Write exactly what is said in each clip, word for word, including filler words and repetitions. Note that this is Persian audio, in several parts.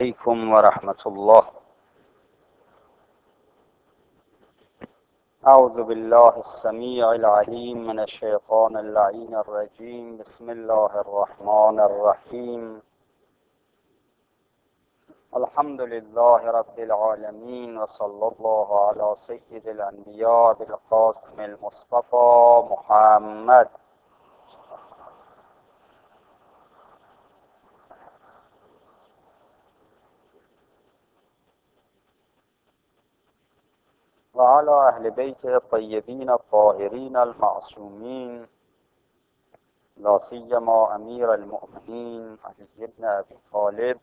عليكم ورحمة الله. أعوذ بالله السميع العليم من الشيطان اللعين الرجيم. بسم الله الرحمن الرحيم. الحمد لله رب العالمين، وصلى الله على سيد الأنبياء بالقاسم المصطفى محمد. وعلى أهل بيته الطيبين الطاهرين المعصومين، لا سيما أمير المؤمنين علي بن أبي طالب،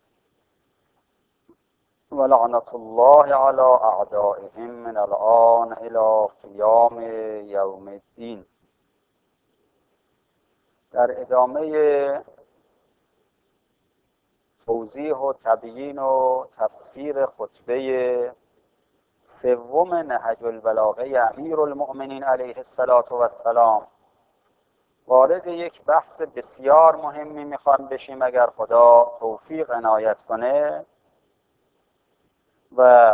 ولعنة الله على أعدائهم من الآن إلى قیام یوم الدین. در ادامه توضیح و تبیین و تفسیر خطبه سوم نهج البلاغه امیر المؤمنین علیه السلام وارد یک بحث بسیار مهمی میخوام بشیم اگر خدا توفیق عنایت کنه، و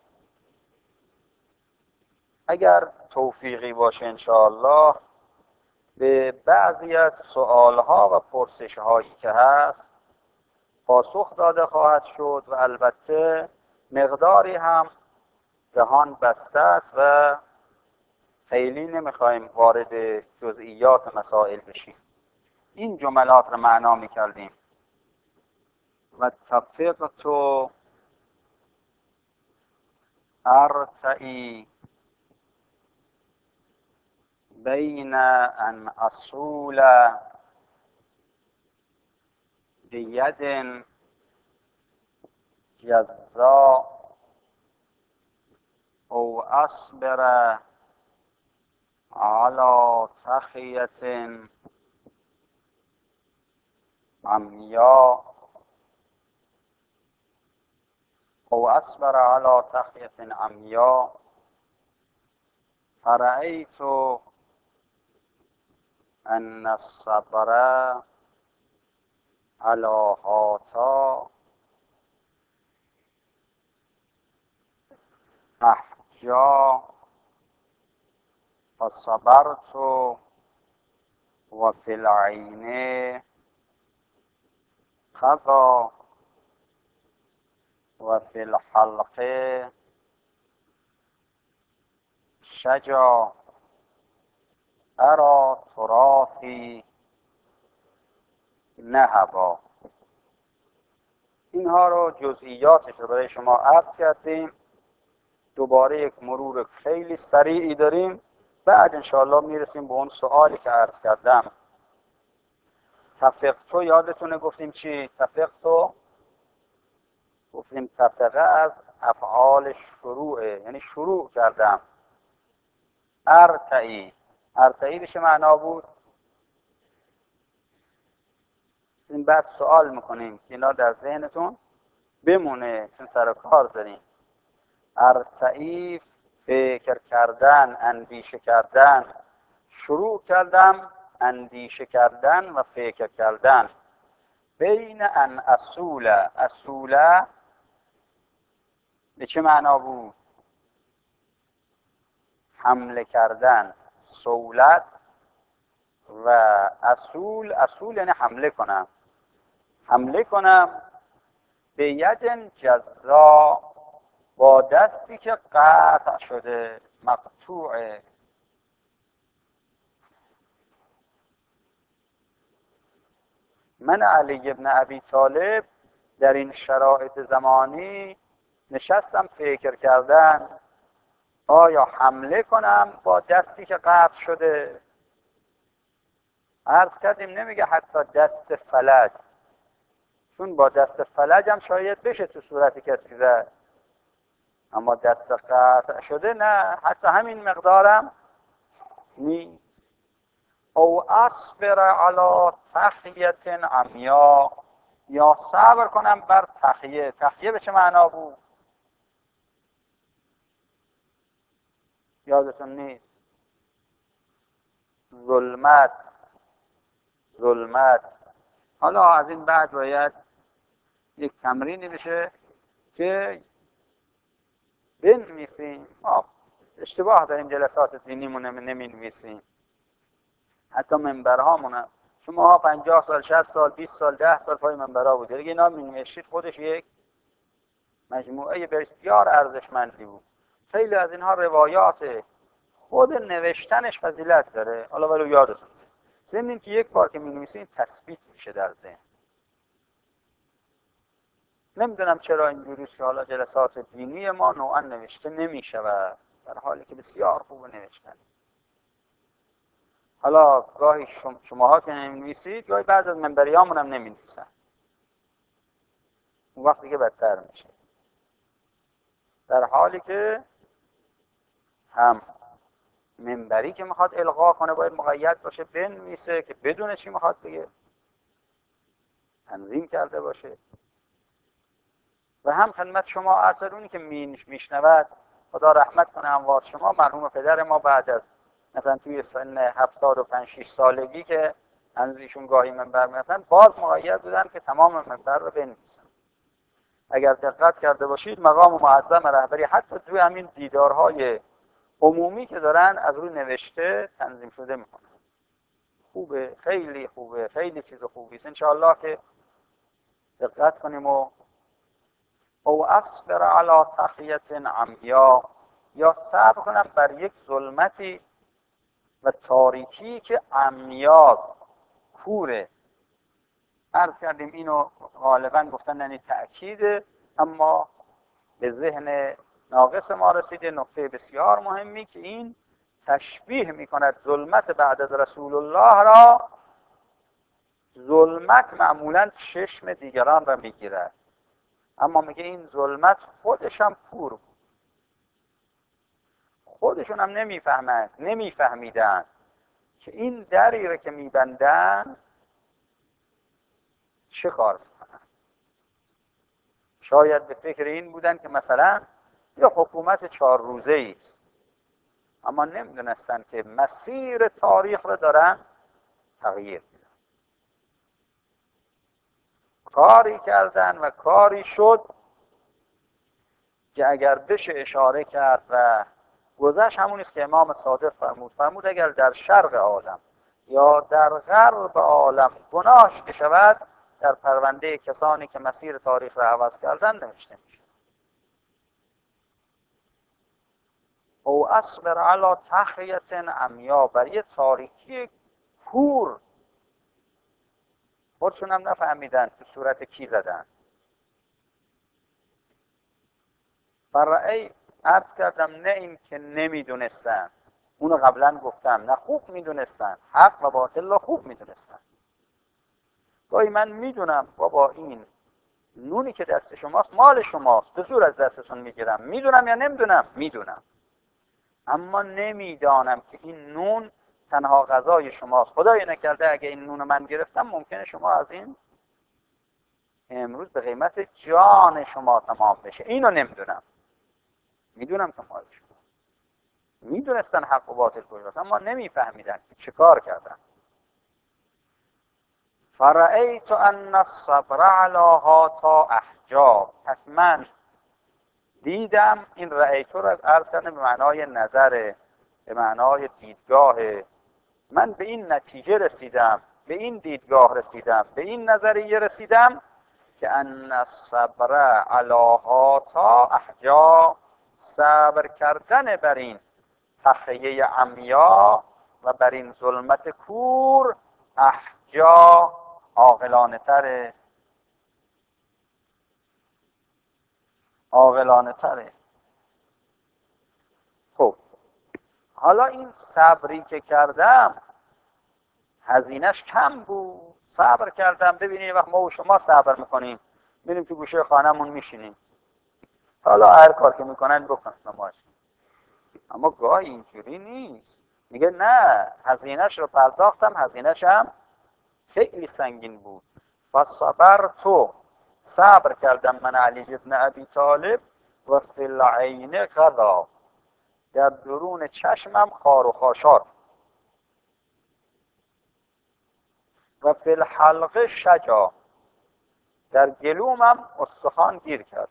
اگر توفیقی باشه انشاءالله به بعضی از سؤالها و پرسشهایی که هست پاسخ داده خواهد شد، و البته مقداری هم جهان بسته است و خیلی نمیخوایم وارد جزئیات مسائل بشیم. این جملات رو معنا میکردیم: و تفقت ارتعی بین ان اصول بید جزا او اصبر على تخیت عمیا او اصبر على تخیت عمیا فرأیت ان الصبر على هاتا احجا فصبرت و فی العین قضا و فی الحلق شجا ارى تراثی نهبا. اینها رو جزئیاتش رو برای شما عرض کردیم. دوباره یک مرور خیلی سریعی داریم، بعد انشاءالله میرسیم به اون سوالی که عرض کردم. تفقتو یادتونه گفتیم چی؟ تفقتو گفتیم تفقه از افعال شروعه، یعنی شروع کردم. ارتعی ارتعی بشه معنا بود. این بعد سوال میکنیم که اینا در ذهنتون بمونه چون سر کار داریم. ارتعی فکر کردن، اندیشه کردن. شروع کردم اندیشه کردن و فکر کردن. بین ان اصول اصول به چه معنا بود؟ حمله کردن، صولت. و اصول اصول یعنی حمله کنم حمله کنم به ید جزا، با دستی که قطع شده، مقطوعه. من علی ابن ابی طالب در این شرایط زمانی نشستم فکر کردن آیا حمله کنم با دستی که قطع شده. عرض کردیم نمیگه حتی دست فلج، چون با دست فلج هم شاید بشه تو صورت کسی زد، اما دست قطع شده نه، حتی همین مقدارم نیست. او اصبر علی تخیت عمیا، یا صبر کنم بر تخیه. تخیه به چه معنا بود؟ یادتون نیست؟ ظلمت ظلمت حالا از این بعد باید یک تمرینی بشه که بنویسیم. ما اشتباه داریم جلسات دینیمون نمی نویسیم، حتی منبرهامون. شما ها پنجاه سال، شصت سال، بیست سال، ده سال پای منبرها بودید، دیگه اینا می نوشتید، خودش یک مجموعه بسیار ارزشمندی بود. خیلی از اینها روایات خود نوشتنش فضیلت داره، حالا ولی یادتون ضمن که یک بار که می‌نویسین تثبیت میشه در ذهن. نمیدونم چرا اینجوری است که حالا جلسات دینی ما نوعا نوشته نمی‌شود، در حالی که بسیار خوب نوشتن. حالا گاهی شما شماها که نمی‌نویسید، گاهی بعض از منبریامون هم نمی‌نویسن، اون وقتی که بدتر میشه. در حالی که هم منبری که میخواد القا کنه باید مقید باشه بنویسه که بدون چی میخواد بگه، تنظیم کرده باشه. و هم خدمت شما ارسلونی که میشنود، خدا رحمت کنه اموات شما، مرحوم پدر ما بعد از مثلا توی سن هفتاد و پنج شش سالگی که هنوز ایشون گاهی منبر میرسن، باز مقید بودن که تمام منبر رو بنویسن. اگر دقت کرده باشید مقام معظم رهبری حتی توی همین دیدارهای عمومی که دارن از روی نوشته تنظیم شده میکنن. خوبه، خیلی خوبه، خیلی چیز خوبی است. انشاءالله که دقت کنیم و او اصبر علی تخیت عمیا، یا صبر کنم بر یک ظلمتی و تاریکی که عمیاز، کوره. عرض کردیم اینو غالبا گفتن یعنی تأکیده، اما به ذهن ناقص ما رسیده نکته بسیار مهمی که این تشبیه میکند ظلمت بعد از رسول الله را. ظلمت معمولا چشم دیگران را میگیرد، اما میگه این ظلمت خودش هم کور بود. خودشون هم نمیفهمند، نمیفهمیدن که این دری را که میبندن چه کار میکنن. شاید به فکر این بودن که مثلا یه حکومت چهار روزه است، اما نمیدونستن که مسیر تاریخ را دارن تغییر میدن. کاری کردن و کاری شد که اگر بشه اشاره کرد و گذشت همون است که امام صادق فرمود فرمود اگر در شرق عالم یا در غرب عالم گناهی که شود، در پرونده کسانی که مسیر تاریخ را عوض کردن نوشته میشه. او اصبر علی تخیت عمیا، بر یه تاریکی کور. خودشون هم نفهمیدن تو صورت کی زدن. فرعی عرض کردم نه این که نمیدونستن، اونو قبلا گفتم، نه خوب میدونستن، حق و باطل رو خوب میدونستن. گاهی من میدونم بابا این نونی که دست شماست مال شماست، به زور از دستتون میگیرم، میدونم یا نمیدونم، میدونم، اما نمیدانم که این نون تنها غذای شماست. خدای نکرده اگه این نون من گرفتم ممکنه شما از این امروز به قیمت جان شما تمام بشه. اینو نمیدونم، میدونم که مال شما. میدونستن حق و باطل کجاست اما نمیفهمیدن که چه کار کردن. فرأیت ان الصبر علی هاتا احجاب، پس من دیدم، این رأیت رو عرض کردم به معنای نظر، به معنای دیدگاه. من به این نتیجه رسیدم، به این دیدگاه رسیدم، به این نظریه رسیدم که ان الصبر علی هاتا احجاب، صبر کردن بر این تخیه عمیا و بر این ظلمت کور احجا عاقلانه تره، عاقلانه تره. خب حالا این صبری که کردم هزینهش کم بود. صبر کردم، ببینید وقت ما و شما صبر میکنیم، میریم تو گوشه خانهمون میشینیم، حالا هر کار که میکنن بکنن نماز، اما گاهی اینجوری نیست. میگه نه، هزینهش رو پرداختم، هزینهش هم خیلی سنگین بود. فصبرتو، صبر کردم من علی ابن ابی طالب، و فی العین غضا، در درون چشمم خار و خاشار، و فی الحلقه شجا، در گلوم هم استخوان گیر کرد.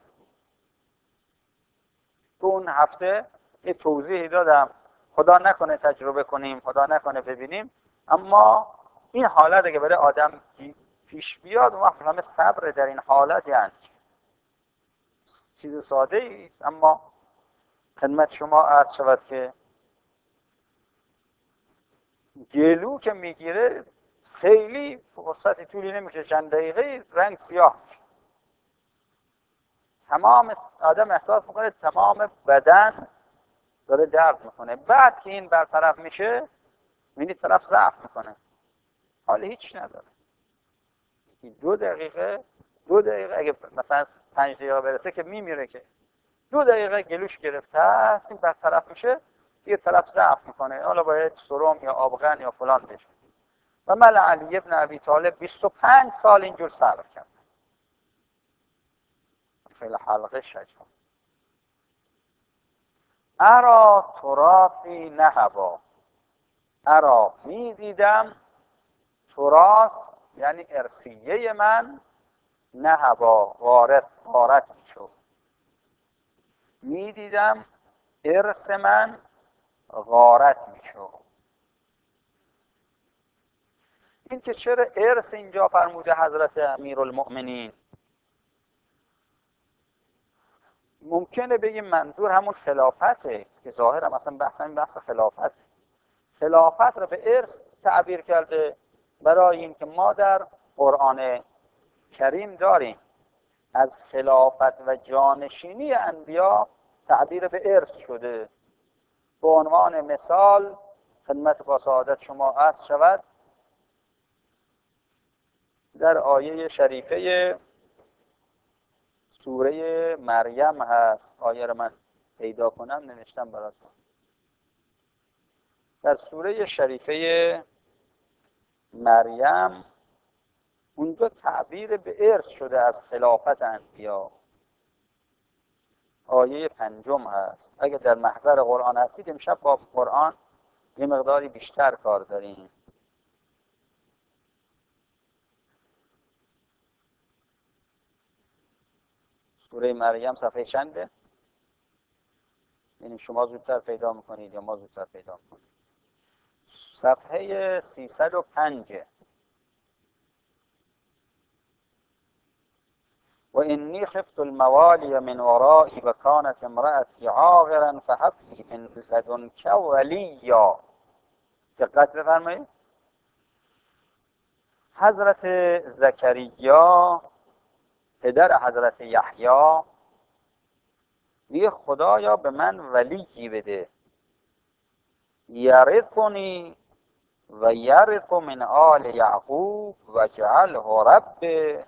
تو اون هفته یه توضیحی دادم، خدا نکنه تجربه کنیم، خدا نکنه ببینیم، اما این حالت اگه برای آدم پیش بیاد اون وقت همه صبر در این حالت، یعنی چیز ساده ایست، اما خدمت شما عرض شود که گلو که میگیره خیلی فرصتی طولی نمیشه، چند دقیقه رنگ سیاه میشه. تمام آدم احساس میکنه تمام بدن داره درد میکنه. بعد که این برطرف میشه میبینی طرف ضعف میکنه، حال هیچ نداره. دو دقیقه دو دقیقه اگه مثلا پنج دقیقه برسه که میمیره، که دو دقیقه گلوش گرفته است، این برطرف میشه دیگه طرف ضعف میکنه، حالا باید سرم یا آبغن یا فلان بشه. و مل علی ابن ابی طالب بیست و پنج سال اینجور صبر کرد. فعل حلقه شجاع. ارا تراثی نهبا، ارا میدیدم، تراث یعنی ارثیه من، نهبا غارت غارت میشد. میدیدم ارث من غارت میشد. این که چرا ارث اینجا فرموده حضرت امیرالمؤمنین؟ ممکنه بگیم منظور همون خلافته که ظاهرا مثلا بحث همین بحث خلافت خلافت رو به ارث تعبیر کرده، برای این که ما در قرآن کریم داریم از خلافت و جانشینی انبیا تعبیر به ارث شده. به عنوان مثال خدمت با سعادت شما عرض شود، در آیه شریفه سوره مریم هست. آیه رو من پیدا کنم نوشتم براتون. در سوره شریفه مریم اونجا تعبیر به ارث شده از خلافت انبیا. آیه پنجم هست. اگه در محضر قرآن هستید امشب با قرآن یه مقداری بیشتر کار داریم. سوره مریم صفحه چنده؟ یعنی شما زودتر پیدا میکنید یا ما زودتر پیدا میکنید؟ صفحه سیصد و پنج. و انی خفت الموالی من ورایی و کانت امرأتی عاقرا فهب لی من لدنک ولیا. دقت بفرمایید. حضرت زکریا پدر حضرت یحیی میگه خدایا به من ولیی بده، یرثنی و یرث من آل یعقوب و جعله رب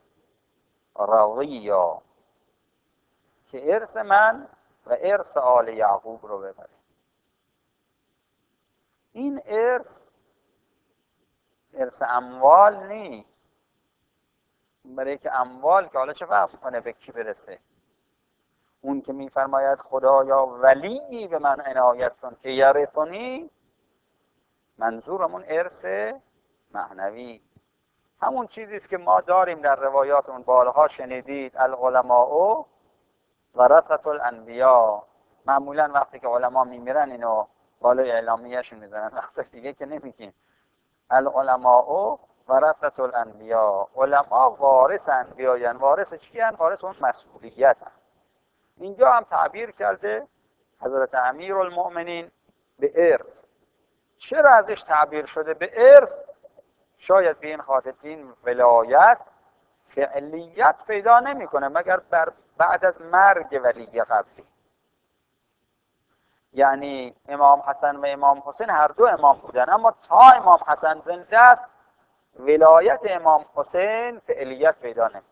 رضیا، که ارث من و ارث آل یعقوب رو ببره. این ارث ارث اموال نیست، برای که اموال که حالا چه فرق میکنه به کی برسه. اون که میفرماید خدایا ولی به من عنایت کن که یرثنی، منظورمون ارث معنوی، همون چیزی است که ما داریم در روایاتمون بارها شنیدید، العلماء ورثة الانبیا. معمولا وقتی که علما میمیرن اینو بالای اعلامیه‌شون میذارن، وقتی دیگه که نمیگیم. العلماء ورثة الانبیا، علما وارث انبیا، یعنی وارث چی هستند؟ وارث اون مسئولیت هستند. اینجا هم تعبیر کرده حضرت امیرالمؤمنین به ارث. چرا ازش تعبیر شده به ارث؟ شاید به این خاطر این ولایت فعلیت پیدا نمیکنه مگر بر بعد از مرگ ولی قبلی. یعنی امام حسن و امام حسین هر دو امام بودن، اما تا امام حسن زنده است ولایت امام حسین فعلیت پیدا نمیکنه،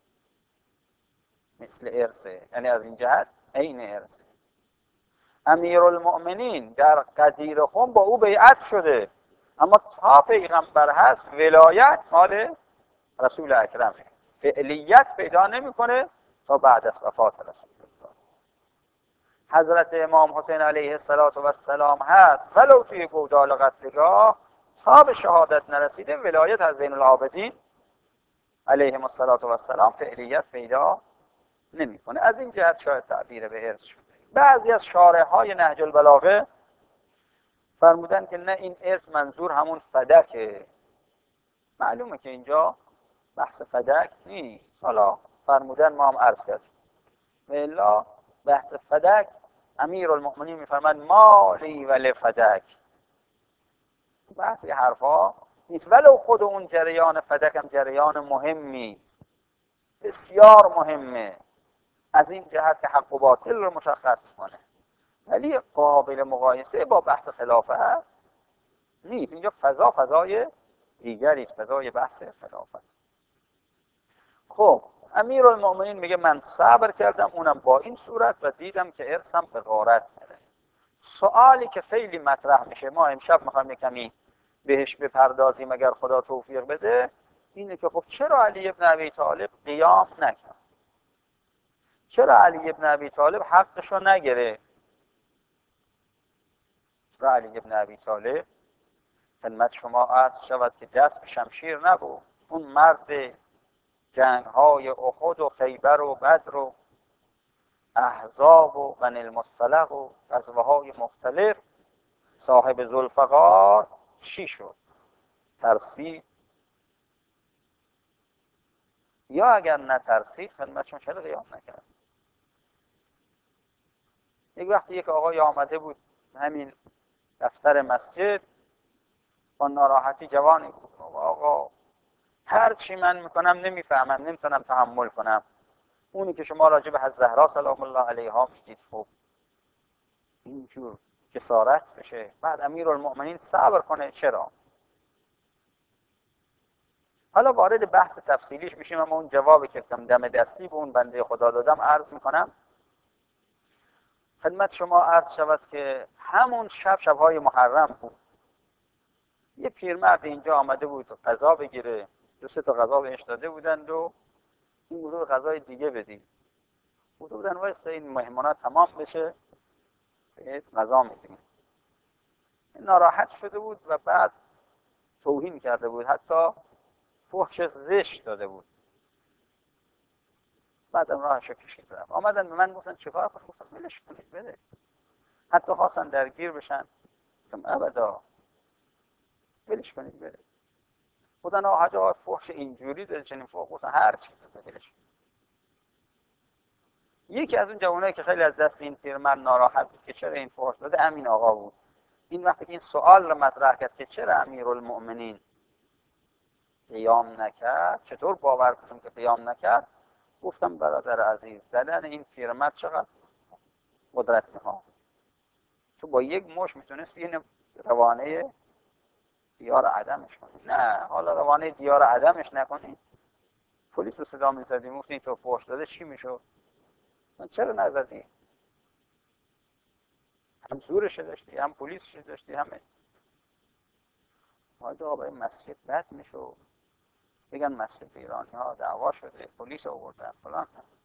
مثل ارثه. یعنی از این جهت عین ارثه. امیرالمؤمنین در غدیر خم با او بیعت شده، اما تا پیغمبر هست ولایت مال رسول اکرمه، فعلیت پیدا نمیکنه تا بعد از وفات رسول الله. حضرت امام حسین علیه السلام هست ولو توی گودال قتلگاه تا به شهادت نرسیده ولایت از زین العابدین علیهم السلام فعلیت پیدا نمیکنه. از این جهت شاید تعبیر به ارث شده. بعضی از شارح‌های نهج البلاغه فرمودن که نه، این ارث منظور همون فدکه. معلومه که اینجا بحث فدک نیست. حالا فرمودن ما هم عرض کردیم و الا بحث فدک امیرالمؤمنین میفرماد مالی ولی فدک، بحثی حرفا نیست. ولو خود اون جریان فدک هم جریان مهمی، بسیار مهمه از این جهت که حق و باطل رو مشخص کنه، ولی قابل مقایسه با بحث خلافه نیست. اینجا فضا فضای دیگری است، فضای بحث خلافت. خب امیرالمؤمنین میگه من صبر کردم، اونم با این صورت، و دیدم که ارثم به غارت میره. سوالی که خیلی مطرح میشه، ما امشب میخوایم کمی بهش بپردازیم اگر خدا توفیق بده، اینه که خب چرا علی ابن ابی طالب قیام نکرد؟ چرا علی ابن ابی طالب حقشو نگرفت؟ چرا علی ابن ابی طالب خدمت شما عرض شود که دست به شمشیر نبود؟ اون مرد جنگ های احد و خیبر و بدر و احزاب و بنی المصطلق و غزوه های مختلف، صاحب ذوالفقار چی شد؟ ترسید؟ یا اگر نترسید خدمتشون چرا قیام نکرد؟ یک وقتی یک آقای آمده بود همین دفتر مسجد، با ناراحتی جوانی بود، آقا هر چی من میکنم نمیفهمم، نمیتونم تحمل کنم اونی که شما راجع به حضرت زهرا سلام الله علیها میگید، خب اینجور جسارت بشه؟ بعد امیرالمؤمنین صبر کنه. چرا؟ حالا وارد بحث تفصیلیش میشیم، اما اون جوابی که دم دستی به اون بنده خدا دادم عرض میکنم خدمت شما. عرض شود که همون شب، شبهای محرم بود، یه پیرمرد اینجا آمده بود غذا بگیره، دو سه تا غذا بهش داده بودند و این گروه غذای دیگه بدید. بوده بودن واسه این مهمانات تمام بشه بهت غذا میدیم. ناراحت شده بود و بعد توهین کرده بود، حتی فحش زشت داده بود. بعدم راهشو کشید رفت. آمدن به من گفتن چیکار کنم؟ گفتم ولش کنید بده. حتی خواستن درگیر بشن، گفتم ابدا ولش کنید بده. بودن آقا حاج آقا فحش اینجوری داره، چنین فحش، گفتن هر چی بده ولش. یکی از اون جوانایی که خیلی از دست این پیرمرد ناراحت بود که چرا این فحش داده، امین آقا بود. این وقتی که این سوال رو مطرح کرد که چرا امیرالمؤمنین قیام نکرد، چطور باور کنیم که قیام نکرد، گفتم برادر عزیز زدن این پیرمرد چقدر قدرت می‌ها. تو با یک مش میتونست این روانه دیار عدمش کنی. نه، حالا روانه دیار عدمش نکنی، پلیس رو صدا می‌زدی، گفتی تو فحش داده چی میشد؟ من چرا نزدی؟ هم زورش داشتی، هم پلیسش داشتی، همه. حاج آقا این مسجد بد میشد، بگن مسجد ایرانی ها دعوا شده، پلیس آوردن فلان.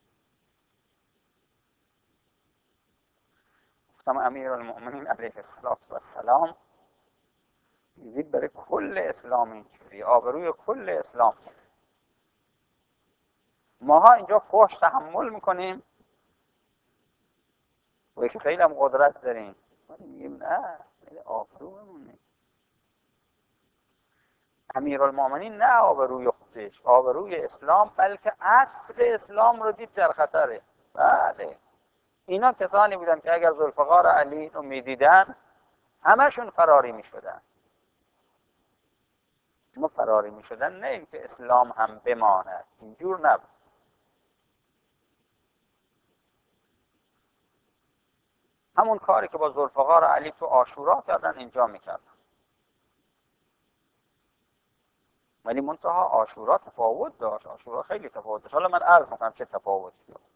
گفتم امیرالمؤمنین علیه السلام دید برای کل اسلام اینجوری، آبروی کل اسلام. ماها اینجا فحش تحمل میکنیم و که خیلی هم قدرت داریم، میگیم نه آبرومونه. امیرالمؤمنین نه آبروی خودش، آبروی اسلام، بلکه اصل اسلام رو دید در خطره. بله اینا کسانی بودن که اگر ذوالفقار علی رو میدیدن همشون فراری میشدن. ما فراری میشدن، نه اینکه اسلام هم بماند، اینجور نبود. همون کاری که با ذوالفقار علی تو عاشورا کردن اینجا میکردن، ولی منتها عاشورا تفاوت داشت. عاشورا خیلی تفاوت داشت. حالا من عرض میکنم چه تفاوتی داشت.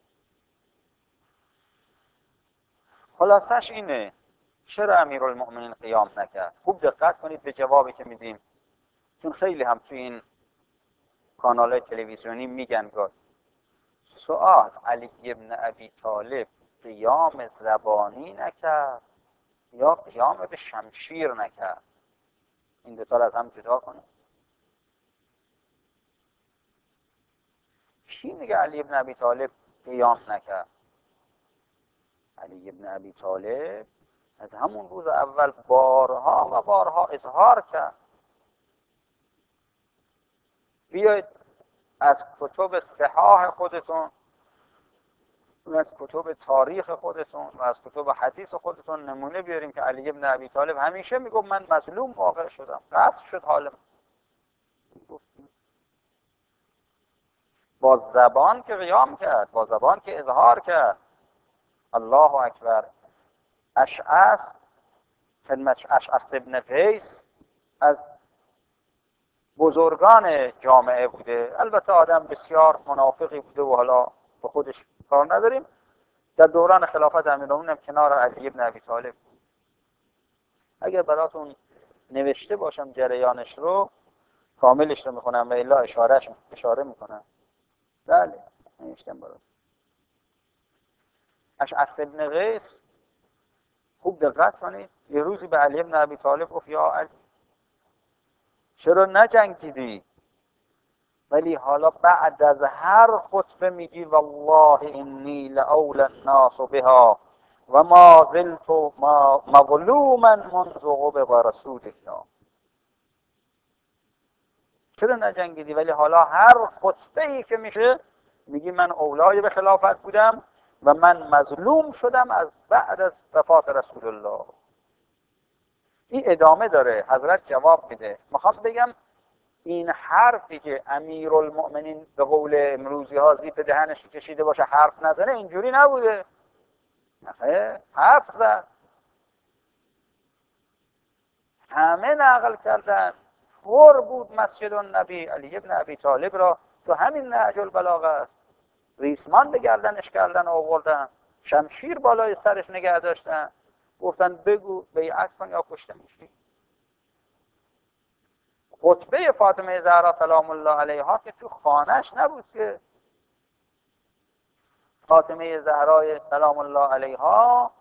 خلاصش اینه چرا امیرالمؤمنین قیام نکرد. خوب دقت کنید به جوابی که میدیم، چون خیلی هم تو این کانال‌های تلویزیونی میگن گفت سوال علی ابن ابی طالب قیام زبانی نکرد یا قیام به شمشیر نکرد؟ این دو تا از هم جدا کنید. کی میگه علی ابن ابی طالب قیام نکرد؟ علی ابن ابی طالب از همون روز اول بارها و بارها اظهار کرد. بیایید از کتب صحاح خودتون و از کتب تاریخ خودتون و از کتب حدیث خودتون نمونه بیاریم که علی ابن ابی طالب همیشه میگفت من مظلوم واقع شدم، غصب شد حالم. با زبان که قیام کرد، با زبان که اظهار کرد. الله اکبر. اشعث خدمت اشعث ابن قیس از بزرگان جامعه بوده، البته آدم بسیار منافقی بوده و حالا به خودش کار نداریم. در دوران خلافت امیرالمومنین کنار علی ابن ابی طالب. اگر براتون نوشته باشم جریانش رو کاملش رو میخونم و الا اشارهش اشاره میکنم. بله نوشتم براتون. اشعث ابن قیس خوب دقت کنید، یه روزی به علی ابن ابی طالب گفت یا علی چرا نجنگیدی؟ ولی حالا بعد از هر خطبه میگی والله انی لأولی الناس بها و ما زلت مظلوما منذ غضب رسول الله. چرا نجنگیدی؟ ولی حالا هر خطبه ای که میشه میگی من اولای به خلافت بودم و من مظلوم شدم از بعد از وفات رسول الله. این ادامه داره. حضرت جواب میده. میخوام بگم این حرفی که امیرالمؤمنین به قول امروزی ها زیپ دهنش کشیده باشه حرف نزنه اینجوری نبوده. نه حرف زد. همه نقل کردن. پر بود مسجد النبی علی ابن ابی طالب را تو همین نهج البلاغه است. ریسمان به گردنش کردن آوردن، شمشیر بالای سرش نگه داشتن، گفتن بگو بیعت کن یا کشته میشی. خطبه فاطمه زهرا سلام الله علیها که تو خانهش نبود که. فاطمه زهرا سلام الله علیها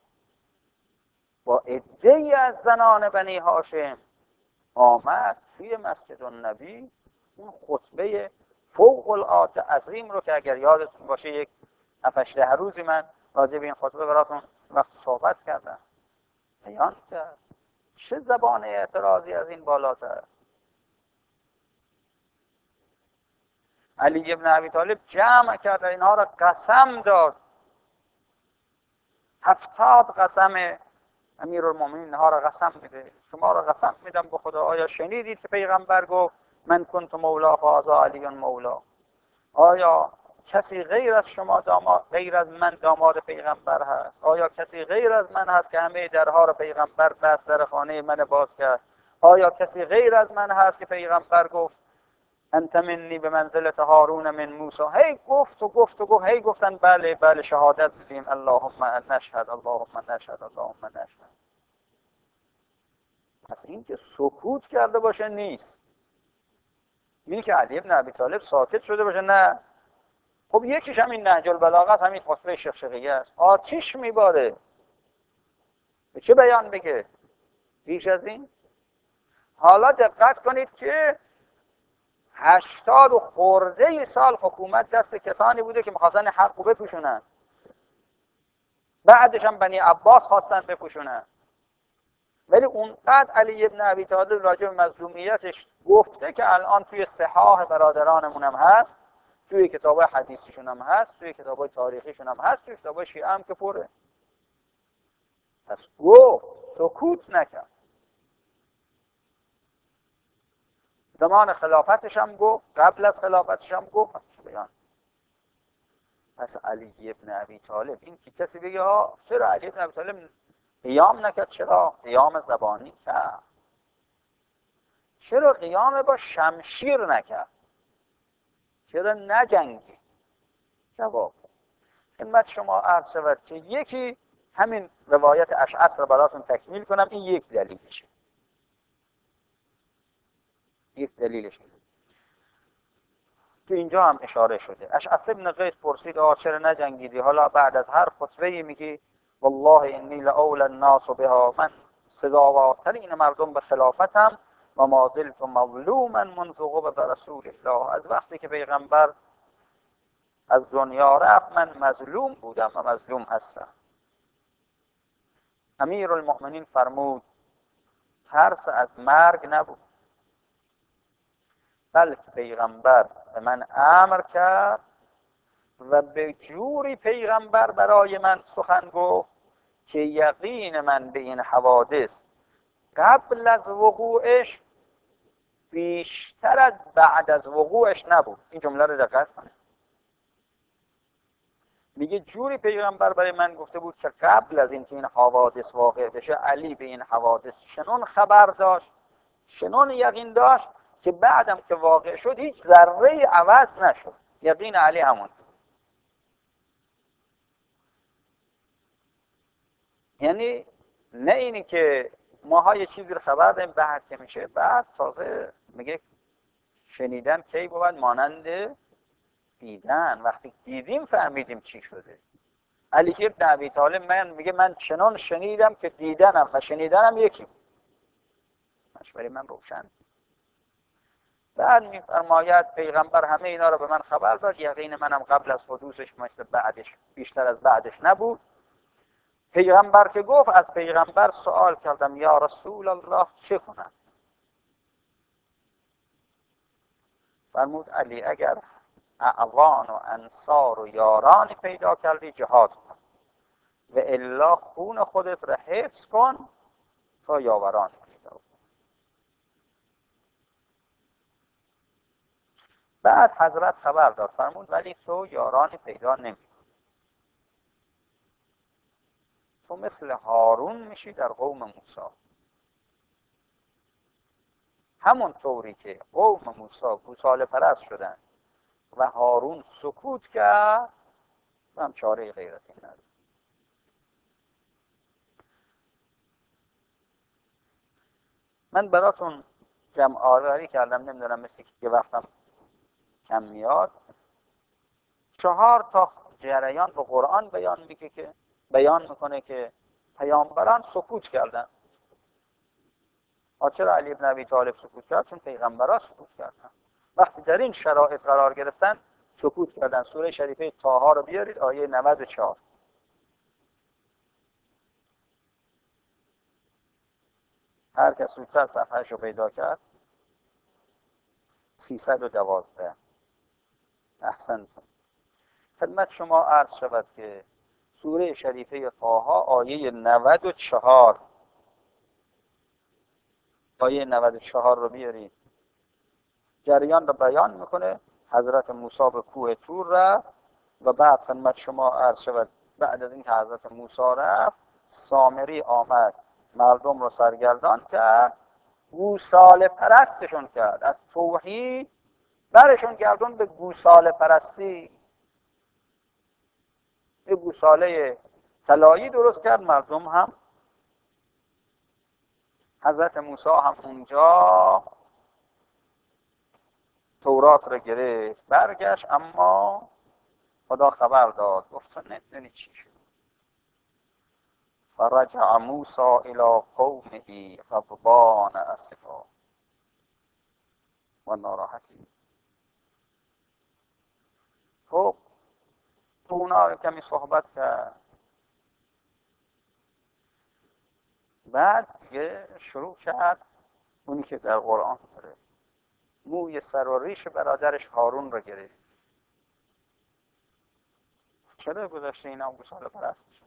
با عده‌ای از زنان بنی هاشم آمد توی مسجد النبی اون خطبه فوق العاده عظیم رو که اگر یادتون باشه یک هفت ده روزی من راجع به این خطبه براتون وقت صحبت کردم بیان کرد. چه زبان اعتراضی از این بالاتر؟ علی ابن ابی طالب جمع کرد اینها را قسم داد. هفتاد قسم امیرالمومنین اینها را قسم میده. شما را قسم میدم به خدا آیا شنیدید که پیغمبر گفت من کنت مولا فهذا علی مولا؟ آیا کسی غیر از شما داماد غیر از من داماد پیغمبر هست؟ آیا کسی غیر از من هست که همه درها را پیغمبر بست در خانه من باز کرد؟ آیا کسی غیر از من هست که پیغمبر گفت انت منی به منزلت هارون من موسی؟ هی گفت و گفت و گفت هی گفتن بله بله شهادت بدیم اللهم نشهد اللهم نشهد اللهم نشهد. پس این که سکوت کرده باشه نیست. این که علی ابن ابی طالب ساکت شده باشه نه. خب یکیش همین نهج البلاغه است، همین خطبه شقشقیه است. آتش میباره. به چه بیان بگه؟ بیش از این؟ حالا دقت کنید که هشتاد و خورده سال حکومت دست کسانی بوده که می‌خواستن حق رو بپوشونن. بعدش هم بنی عباس خواستن بپوشونن. ولی اونقدر علی ابن ابی طالب راجع به مظلومیتش گفته که الان توی صحاح برادرانمون هم هست، توی کتابای حدیثیشون هم هست، توی کتابای تاریخیشون هم هست، توی کتابای شیعه هم که پره. پس گفت، سکوت نکرد. زمان خلافتش هم گفت، قبل از خلافتش هم گفت. بیان. پس علی ابن ابی طالب این که کسی بگه ها چرا علی ابن ابی طالب قیام نکرد؟ چرا قیام زبانی کرد؟ چرا قیام با شمشیر نکرد؟ چرا نجنگی؟ جواب خدمت شما عرض شود که یکی همین روایت اشعث رو براتون تکمیل کنم. این یک دلیلشه. یک دلیلش تو اینجا هم اشاره شده. اشعث ابن قیس پرسید آقا چرا نجنگیدی؟ حالا بعد از هر خطبه‌ای میگی والله انی لأولی الناس بها، من سزاوارترین مردم به خلافتم و ما زلت مظلوما منذ غضب رسول الله. از وقتی که پیغمبر از دنیا رفت، من مظلوم بودم و مظلوم هستم. امیرالمؤمنین فرمود ترس از مرگ نبود، بلکه پیغمبر به من امر کرد و به جوری پیغمبر برای من سخن گفت که یقین من به این حوادث قبل از وقوعش بیشتر از بعد از وقوعش نبود. این جمله رو دقت کنید. میگه جوری پیغمبر برای من گفته بود که قبل از اینکه این حوادث واقع بشه علی به این حوادث چنون خبر داشت، چنون یقین داشت که بعدم که واقع شد هیچ ذره عوض نشد. یقین علی همون. یعنی نه اینی که ماها یه چیزی رو خبر داریم بعد که میشه، بعد تازه میگه شنیدن کی بود؟ مانند دیدن. وقتی دیدیم فهمیدیم چی شده. علی ابن ابی طالب من میگه من چنان شنیدم که دیدنم و شنیدنم یکی بود. برای من روشن. بعد میفرماید پیغمبر همه اینا رو به من خبر داد، یقین منم قبل از حدوثش مثل بعدش بیشتر از بعدش نبود. پیغمبر که گفت از پیغمبر سوال کردم یا رسول الله چه کنم؟ فرمود علی اگر اعوان و انصار و یارانی پیدا کردی جهاد کن و الا خون خودت را حفظ کن تا یاوران پیدا کن. بعد حضرت خبر داد فرمود ولی تو یارانی پیدا نمی کن، تو مثل هارون میشی در قوم موسی. همون طوری که قوم موسی گوساله پرست شدن و هارون سکوت کرد، هم چاره غیر از این نداره. من براتون جمع آوری کردم، نمیدونم مثل که وقتم کم میاد. چهار تا جریان رو قرآن بیان میگه که بیان میکنه که پیامبران سکوت کردن. چرا علی ابن ابی طالب سکوت کرد؟ چون پیغمبران سکوت کردن. وقتی در این شرایط قرار گرفتن سکوت کردن. سوره شریفه طه رو بیارید، آیه نود و چهار. هر کس زودتر صفحه‌شو پیدا کرد. سیصد و دوازده. احسنتم. خدمت شما عرض شود که سوره شریفه طه آیه نود و چهار، آیه نود و چهار رو بیارید. جریان رو بیان میکنه. حضرت موسی به کوه طور رفت و بعد خدمت شما عرض شود بعد از این که حضرت موسی رفت، سامری آمد مردم رو سرگردان کرد، گوساله پرستشون کرد، از توحید برشون گردون به گوساله پرستی. یه گوساله طلایی درست کرد، مردم هم. حضرت موسی هم اونجا تورات رو گرفت برگشت، اما خدا خبر داد گفت تو نمیدونی چی شد. فرجع موسی الی قومه غضبان اسفا و ناراحتی. خب تو اونا کمی صحبت کرد، بعد دیگه شروع کرد اونی که در قرآن داره، موی سر و ریش برادرش هارون رو گرفت. چرا گذاشته اینا گوساله پرست میشن؟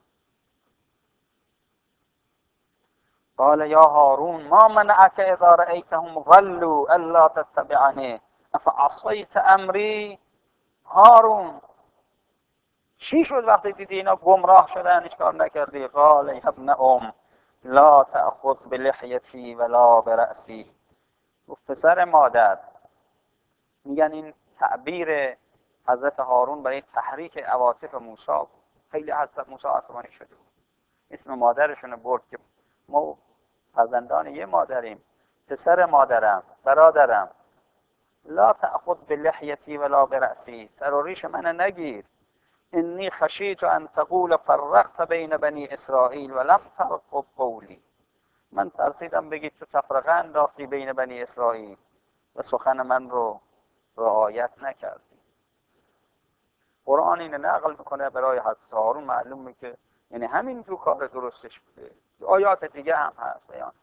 قال یا هارون ما منعك اذا رأيتهم ضلوا الا تتبعني افعصيت امری. هارون چی شد وقتی دیدی اینا گمراه شدن هیچ کار نکردی؟ قال ای ابن ام لا تأخذ بلحیتی ولا برأسی. گفت پسر مادر، میگن این تعبیر حضرت هارون برای تحریک عواطف موسی. خیلی حضرت موسی عصبانی شده بود، اسم مادرشون برد که ما فرزندان یه مادریم، پسر مادرم، برادرم. لا تأخذ بلحیتی ولا برأسی، سر و ریش من نگیر. انی خشیت ان تقول فرقت بین بنی اسرائیل ولم ترقب قولی. من ترسیدم بگی تو تفرقه انداختی بین بنی اسرائیل و سخن من رو رعایت نکردی. قرآن اینو نقل میکنه برای حضرت هارون، معلومه که یعنی همین جو کار درستش بوده. آیات دیگه هم هست بیان.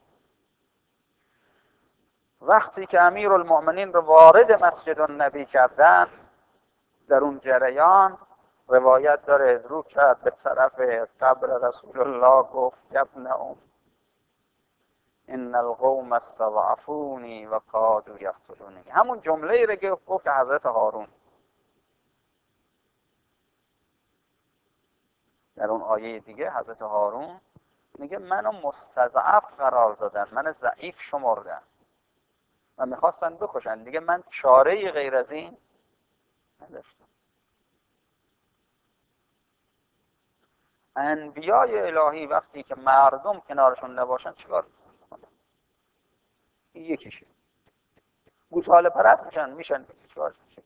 وقتی که امیرالمؤمنین رو وارد مسجد النبی کردن، در اون جریان روایت داره رو کرد به طرف قبر رسول الله، گفت ابن ام ان القوم استضعفونی و کادوا یقتلونی. همون جمله ای رو گفت که حضرت هارون در اون آیه دیگه، حضرت هارون میگه منو مستضعف قرار دادن، من ضعیف شمردن و میخواستن بکشن دیگه، من چاره غیر از این نداشتم. انبیای الهی وقتی که مردم کنارشون نباشن چیکار میکنن؟ این یکیشه. گوساله پرست میشن میشن چیکار میشه؟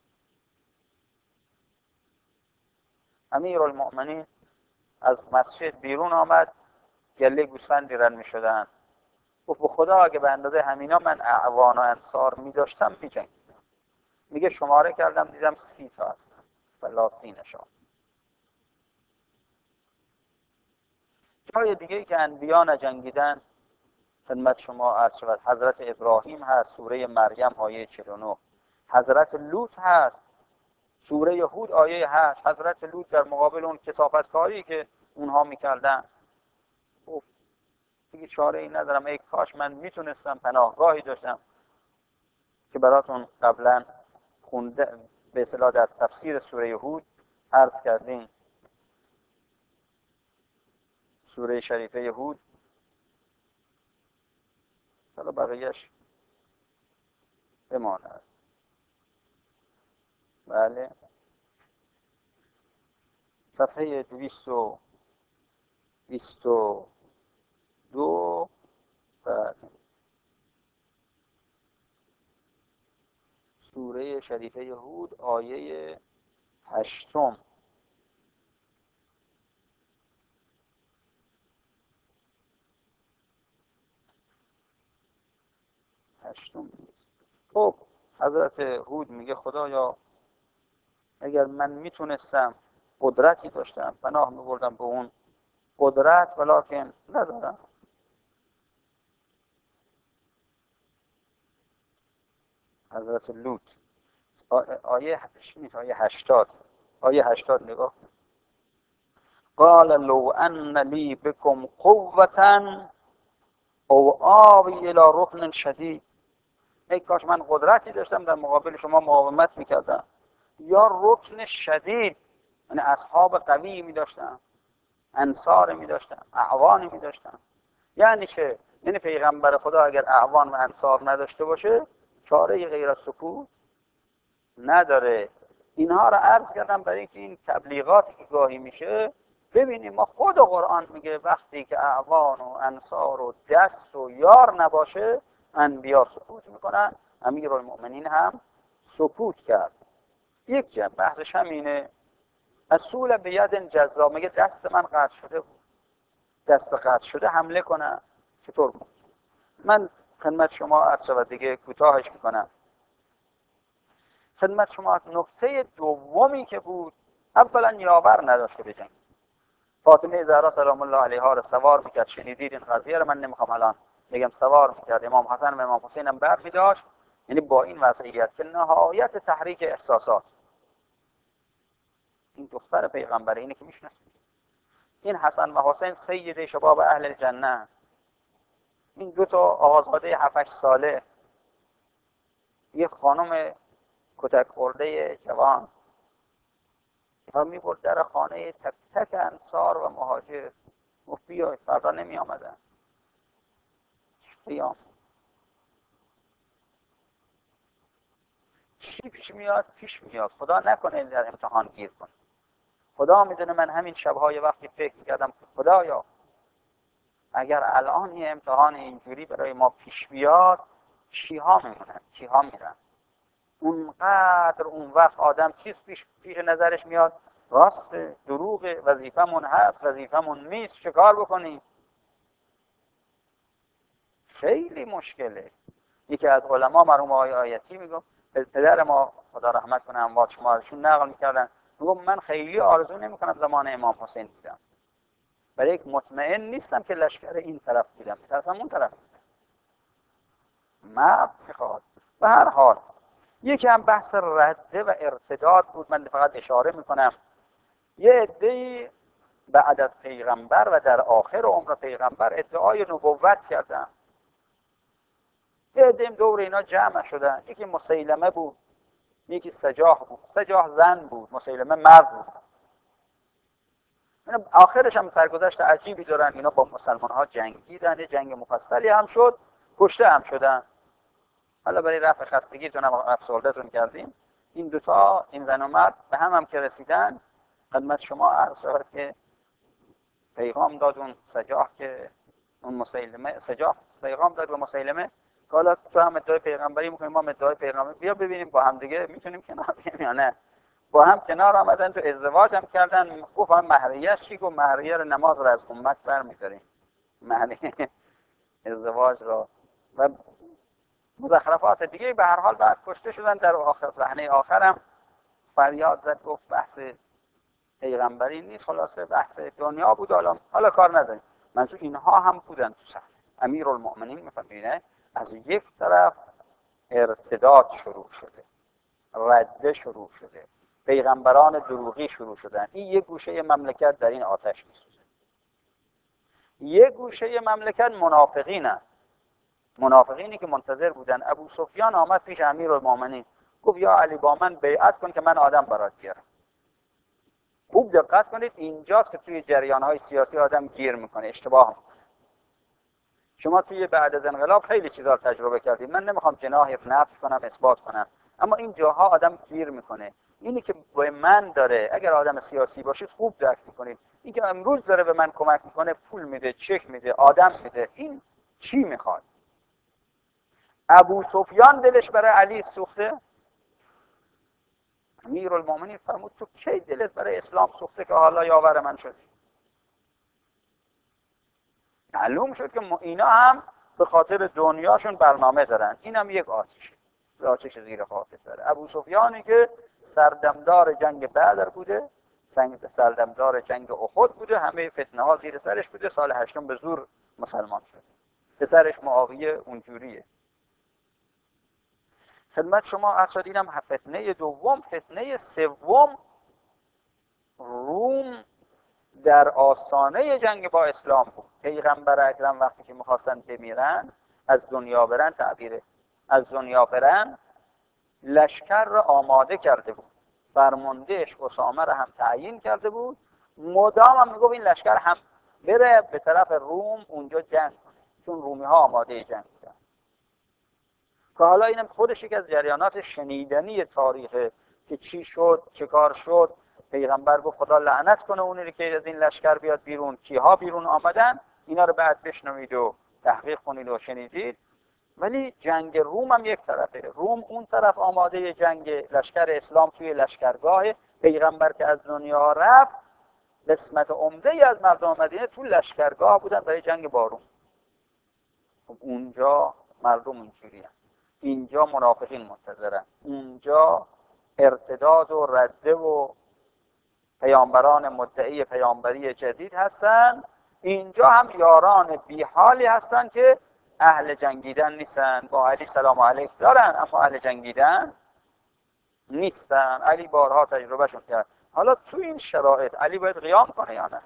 امیرالمؤمنین از مسجد بیرون آمد، گله گوسفندی رن میشدن، گفت به خدا اگه به اندازه همینا من اعوان و انصار میداشتم میجنگیدم. میگه شماره کردم دیدم سی تا هستن، فلاسی نشان. جای دیگه که انبیا نجنگیدن خدمت شما عرض شود، حضرت ابراهیم هست، سوره مریم آیه چهل و نه، حضرت لوط هست، سوره هود آیه هشت. حضرت لوط در مقابل اون کثافتکاری که اونها میکردن گفت دیگه چاره ای ندارم، ای کاش من میتونستم پناهگاهی داشتم که براتون قبلا خونده به اصطلاح در تفسیر سوره هود عرض کردیم. سوره شریفه هود، حالا بقیهش بماند. بله، صفحه دویست و بیست و دو. بله، سوره شریفه هود آیه هشتم. هشتم. خب حضرت هود میگه خدایا اگر من میتونستم، قدرتی داشتم، پناه میبردم به اون قدرت، ولیکن ندارم. حضرت لوط آیه نیست، آیه هشتاد، آیه هشتاد نگاه. قال لو ان لی بكم قوة او آوی الى رکن شدید. ای کاش من قدرتی داشتم در مقابل شما مقاومت میکردم، یا رکن شدید، یعنی اصحاب قوی می داشتم، انصار می داشتم، اعوان می داشتم. یعنی که یعنی پیغمبر خدا اگر اعوان و انصار نداشته باشه چاره غیر از سکوت نداره. اینها رو عرض کردم برای اینکه این تبلیغاتی که گاهی میشه ببینیم ما خود قرآن میگه وقتی که اعوان و انصار و دست و یار نباشه انبیا سکوت میکنن، امیرالمؤمنین هم سکوت کرد. یک جنب بحثش همینه. اصول به ید جزا، میگه دست من قطع شده بود، دست قطع شده حمله کنم چطور بود؟ من خدمت شما عرض شود دیگه کوتاهش میکنم. خدمت شما نکته دومی که بود، اولا یاور نداشت که بجنگ. فاطمه زهرا سلام الله علیها رو سوار میکرد، شنیدید این قضیه رو، من نمیخوام الان بگم، سوار میکرد. امام حسن و امام حسین هم بر میداشت، یعنی با این وضعیت که نهایت تحریک احساسات. این دختر پیغمبر اینه که میشناسید، این حسن و حسین سید شباب اهل الجنه، این دو تا آزاده هفت ساله، یک خانم کتک خورده جوان، تا می برد در خانه تک تک انصار و مهاجر، گفت بیای، فردا نمی آمدن. قیام چی پیش میاد؟ پیش میاد خدا نکنه در امتحان گیر کن. خدا میدونه من همین شبهای وقتی فکر میکردم که خدایا اگر الان یه امتحان اینجوری برای ما پیش بیاد چیها میمونن، چیها میرن. اونقدر اون وقت آدم چیز پیش, پیش نظرش میاد، راست دروغ، وظیفمون هست، وظیفمون نیست، چه کار بکنیم؟ خیلی مشکله. یکی از علما مرحوم آقای آیتی میگفت، پدر ما خدا رحمت کنه اموات شمارشون نقل میکردن، میگم من خیلی آرزو نمیکنم زمان امام حسین بودم، برای یک مطمئن نیستم که لشکر این طرف بودم، میترسم اون طرف مرد میخواد. به هر حال یکی هم بحث رده و ارتداد بود. من فقط اشاره میکنم یه عده‌ای بعد از پیغمبر و در آخر عمر پیغمبر ادعای نبوت کردن، یه عده دور اینا جمع شدن. یکی مسیلمه بود، یکی سجاح بود. سجاح زن بود، مسیلمه مرد بود. اینا آخرش هم سرگذشت عجیبی دارن. اینا با مسلمان ها جنگیدن، یه جنگ مفصلی هم شد، کشته هم شدن. حالا برای رفع خستگیتون هم افسرده‌تون کردیم. این دوتا، این زن و مرد به هم هم که رسیدن، خدمت شما عرض شد که پیغام داد اون سجاح که اون مسیلمه، سجاح پیغام داد به مسیلمه که حالا تو هم ادعای پیغمبری میکنیم، ما هم ادعای پیغمبری، بیا ببینیم با هم دیگه میتونیم کنار بیایم یا نه. با هم کنار آمدن، تو ازدواج هم کردن. گفت هم مهریه چی؟ گفت مهریه رو نماز رو از امت برمی‌داریم، مهریه ازدواج رو و مزخرفات دیگه. به هر حال بعد کشته شدن. در آخر صحنه آخرم فریاد زد گفت بحث پیغمبری نیست، خلاصه بحث دنیا بود. حالا حالا کار نداریم. منظور اینها هم بودن تو صحنه. امیرالمؤمنین میفهمینه از یک طرف ارتداد شروع شده، رده شروع شده، پیغمبران دروغی شروع شدن. این یک گوشه مملکت در این آتش میسوزه. یک گوشه مملکت منافقینن، منافقینی که منتظر بودن. ابو سفیان آمد پیش امیرالمؤمنین گفت یا علی با من بیعت کن که من آدم برات بیارم. خوب دقت کنید، اینجاست که توی جریان‌های سیاسی آدم گیر میکنه، اشتباه میکنه. شما توی بعد از انقلاب خیلی چیزا رو تجربه کردید، من نمیخوام جناح نفی کنم، اثبات کنم، اما این جاها آدم گیر میکنه. اینی که به من داره، اگر آدم سیاسی باشید خوب درک میکنید، این که امروز داره به من کمک میکنه، پول میده، چک میده، آدم میده، این چی میخواد؟ ابو سفیان دلش برای علی سوخته. امیرالمؤمنین فرمود تو کی دلت برای اسلام سوخته که حالا یاور من شدی؟ معلوم شد که اینا هم به خاطر دنیاشون برنامه دارن. این هم یک آتش، آتش زیر خاکستر. ابو سفیانی که سردمدار جنگ بدر بوده، سردمدار جنگ احد بوده، همه فتنه ها زیر سرش بوده، سال هشتم به زور مسلمان شد. پسرش معاویه اونجوریه. خدمت شما عرض شد. اینم فتنه دوم. فتنه سوم، روم در آستانه جنگ با اسلام بود. پیغمبر اکرم وقتی که میخواستن بمیرن، از دنیا برن، تعبیره از دنیا برن، لشکر را آماده کرده بود. فرماندهش اسامه را هم تعیین کرده بود. مدام هم میگفت این لشکر هم بره به طرف روم، اونجا جنگ کنه، چون رومی ها آماده جنگ بودن. که حالا اینم خودش یک از جریانات شنیدنی تاریخه که چی شد، چه کار شد. پیغمبر گفت خدا لعنت کنه اونی که از این لشکر بیاد بیرون، کیها بیرون آمدن، اینا رو بعد بشنوید و تحقیق کنید و شنیدید. ولی جنگ روم هم یک طرفه. روم اون طرف آماده جنگ، لشکر اسلام توی لشکرگاه. پیغمبر که از دنیا رفت، قسمت عمده ای از مردم مدینه تو لشکرگاه بودن برای جنگ با روم. خب اونجا مردم اینجوریه، اینجا منافقین منتظرن، اونجا ارتداد و رده و پیامبران مدعی پیامبری جدید هستن. اینجا هم یاران بیحالی هستن که اهل جنگیدن نیستن. با علی سلام علیک دارن اما اهل جنگیدن نیستن. علی بارها تجربه شون کرد. حالا تو این شرایط علی باید قیام کنه یا نه؟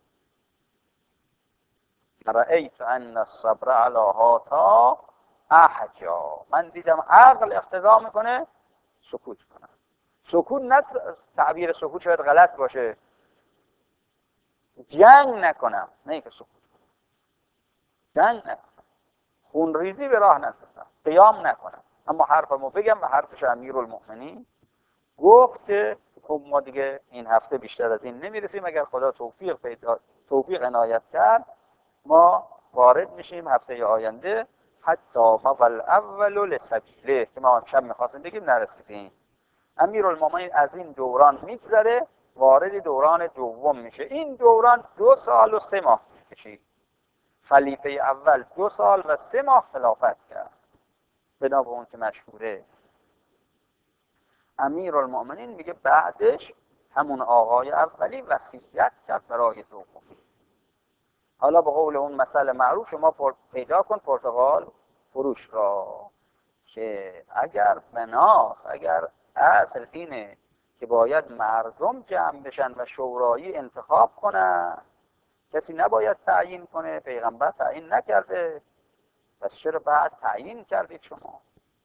رأیت ان الصبر علی هاتا احجا. من دیدم عقل اقتضا میکنه سکوت کنم. سکوت نه تعبیر سکوت شاید غلط باشه، جنگ نکنم، نه که سکوت کنم، جنگ نکنم، خونریزی به راه نندازم، قیام نکنم، اما حرفمو بگم. و حرفش امیرالمؤمنین گفت که خب ما دیگه این هفته بیشتر از این نمیرسیم، اگر خدا توفیق پیدا توفیق عنایت کرد ما وارد میشیم هفته آینده. حتی ما الاول لسبیله که ما امشب میخواستیم بگیم نرسیدیم. امیرالمؤمنین از این دوران میگذره، وارد دوران دوم میشه. این دوران دو سال و سه ماه میکشید. خلیفه اول دو سال و سه ماه خلافت کرد، بنا به اون که مشهوره. امیرالمؤمنین میگه بعدش همون آقای اولی وصیت کرد برای دومی. حالا به قول اون مثل معروف شما پیدا کن پرتقال فروش را، که اگر بناس اگر اصل اینه که باید مردم جمع بشن و شورایی انتخاب کنن، کسی نباید تعیین کنه، پیغمبر تعیین نکرده، پس چرا بعد تعیین کردید شما؟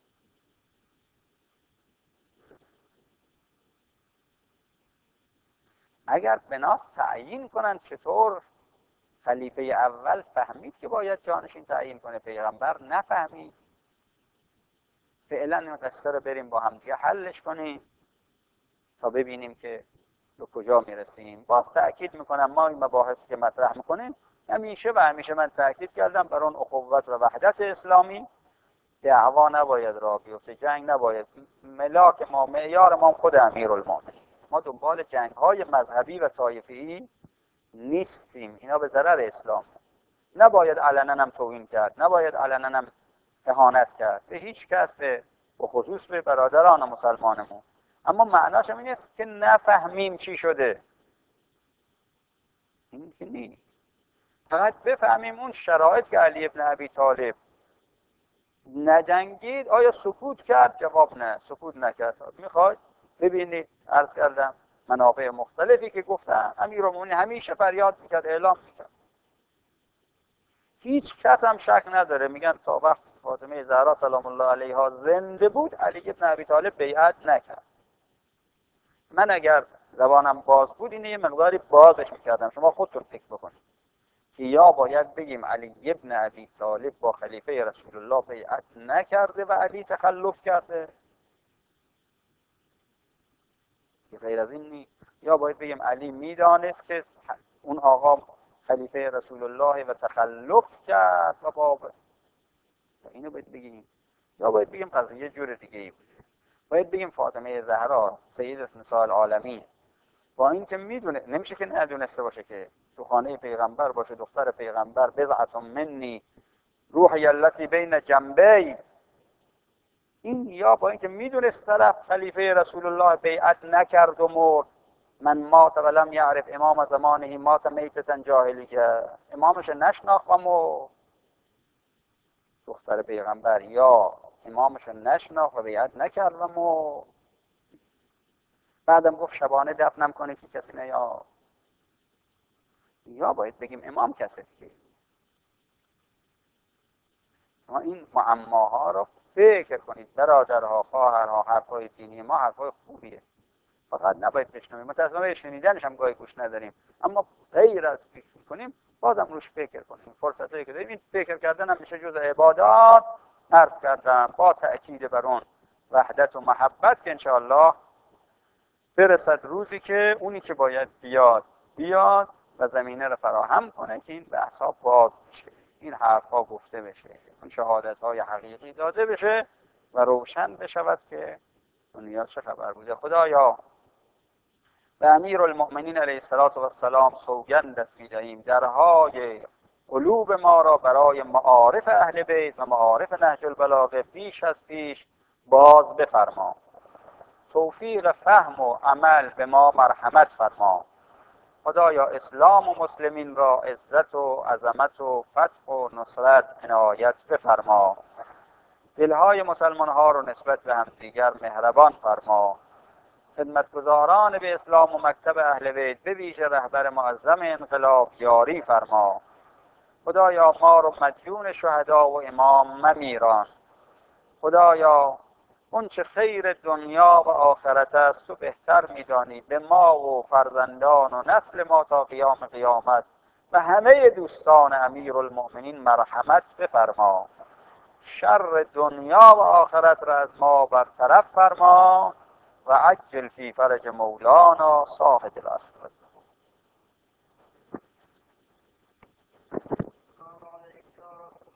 اگر بناس تعیین کنن، چطور خلیفه اول فهمید که باید جانشین تعیین کنه، پیغمبر نفهمید؟ فعلا این قصه رو بریم با هم دیگه حلش کنیم تا ببینیم که به کجا میرسیم. باز تأکید میکنم ما این مباحثی که مطرح میکنیم همیشه و همیشه من تأکید کردم بر اون اخوت و وحدت اسلامی دعوا نباید راه بیفته، جنگ نباید. ملاک ما، معیار ما خود امیرالمومنین. ما دنبال جنگ های مذهبی و طایفی نیستیم، اینا به ضرر اسلام. نباید علنا هم توهین کرد، نباید علنا هم اهانت کرد به هیچ کس، به خصوص به برادران مسلمانمون. اما معناش این است که نفهمیم چی شده، این که نیست. فقط بفهمیم اون شرایط که علی ابن ابی طالب نجنگید، آیا سکوت کرد؟ جواب نه، سکوت نکرد. میخواید ببینید، عرض کردم منابع مختلفی که گفتن امیرالمومنین همیشه فریاد میکرد، اعلام میکرد. هیچ کس هم شک نداره، میگن تا وقت فاطمه زهرا سلام الله علیها زنده بود علی ابن ابی طالب بیعت نکرد. من اگر زبانم باز بود اینه یه مقداری بازش میکردم، شما خودتون فکر بکنید که یا باید بگیم علی ابن ابی طالب با خلیفه رسول الله بیعت نکرده و علی تخلف کرده، که غیر از این نیست، یا باید بگیم علی میدانست که اون آقا خلیفه رسول الله و تخلف کرد و باب اینو باید بگیم، یا باید بگیم قضیه جور دیگه ای بود. باید بگیم فاطمه زهرا سیدة نساء العالمین با این که میدونه، نمیشه که ندونسته باشه که تو خانه پیغمبر باشه، دختر پیغمبر، بضعة منی روحی التي بین جنبی، این یا با این که میدونست طرف خلیفه رسول الله بیعت نکرد و مرد، من مات ولم یعرف امام زمانه مات میتة جاهلیه، امامش نشناخت و مرد. دختر پیغمبر یا امامش نشناخت و بیعت نکرد و مرد، بعدم گفت شبانه دفنم کنه که کسی نیاد. یا باید بگیم امام کسی دیگه. ما این معماها رو فکر کنید برادرها، خواهرها، حرفای دینی ما حرفای خوبیه، فقط نباید بشنویم. متأسفانه شنیدنش هم گاهی گوش نداریم، اما غیر از فکر کنیم بازم روش فکر کنیم. فرصتی که داریم این فکر کردن هم میشه جز عبادات. عرض کردم با تأکید بر اون وحدت و محبت که انشاءالله برسد روزی که اونی که باید بیاد بیاد و زمینه رو فراهم کنه که این بحث ها باز بشه، این حرف ها گفته بشه، این شهادت های حقیقی داده بشه و روشن بشود که دنیا چه خبر بوده. خدایا به امیرالمؤمنین علیه السلام سوگندت می‌دهیم درهای قلوب ما را برای معارف اهل بیت و معارف نهج البلاغه بیش از پیش باز بفرما. توفیق فهم و عمل به ما مرحمت فرما. خدایا اسلام و مسلمین را عزت و عظمت و فتح و نصرت عنایت بفرما. دلهای مسلمان ها را نسبت به همدیگر مهربان فرما. خدمتگزاران به اسلام و مکتب اهل بیت به ویژه رهبر معظم انقلاب یاری فرما. خدایا ما رو مدیون شهدا و امام ممیران. خدایا اون چه خیر دنیا و آخرت است تو بهتر میدانی، به ما و فرزندان و نسل ما تا قیام قیامت و همه دوستان امیرالمؤمنین مرحمت بفرما. شر دنیا و آخرت را از ما برطرف فرما و عجل فی فرج مولانا صاحب العصر.